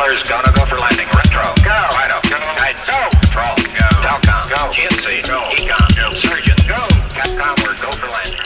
Colors, gonna go for landing. Retro, go. Rhino, go. Guidance, go. Control, go. Telcom, go. GNC, go. Ecom, go. Surgeon, go. Capcom, we're go for landing.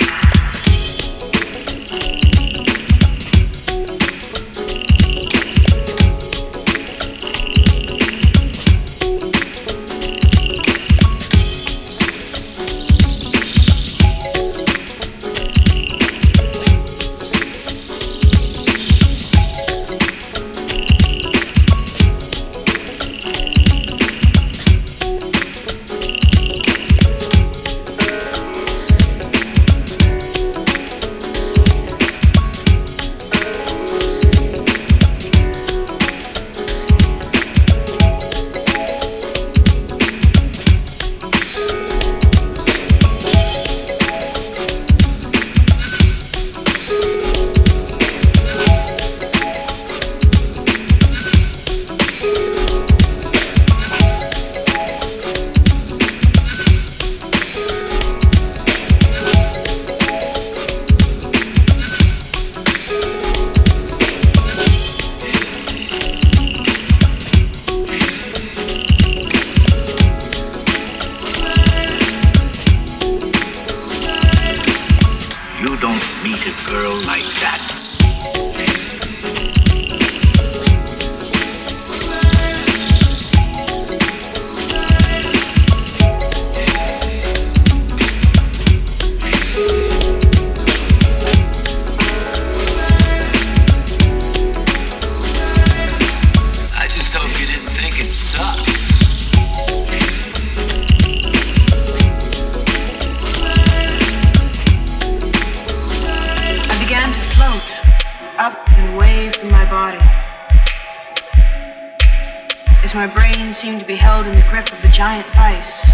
My brain seemed to be held in the grip of a giant vice.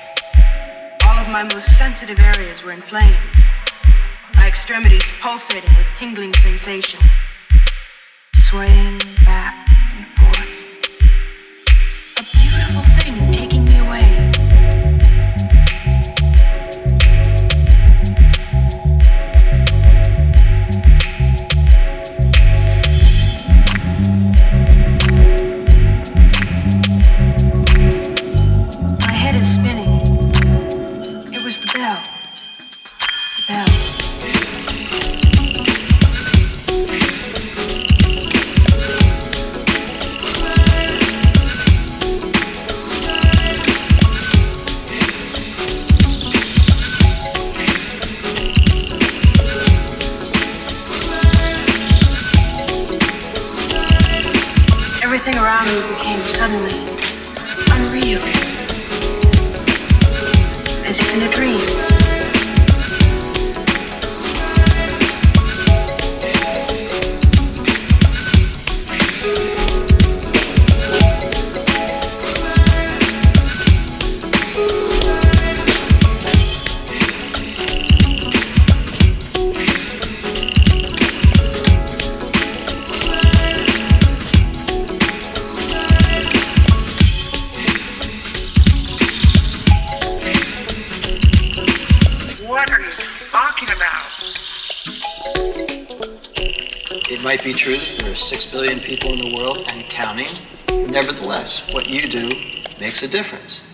All of my most sensitive areas were inflamed, my extremities pulsating with tingling sensation, swaying back and forth. A beautiful thing taking me away. Everything around me became suddenly unreal, as if in a dream. It might be true that there are 6 billion people in the world and counting. Nevertheless, what you do makes a difference.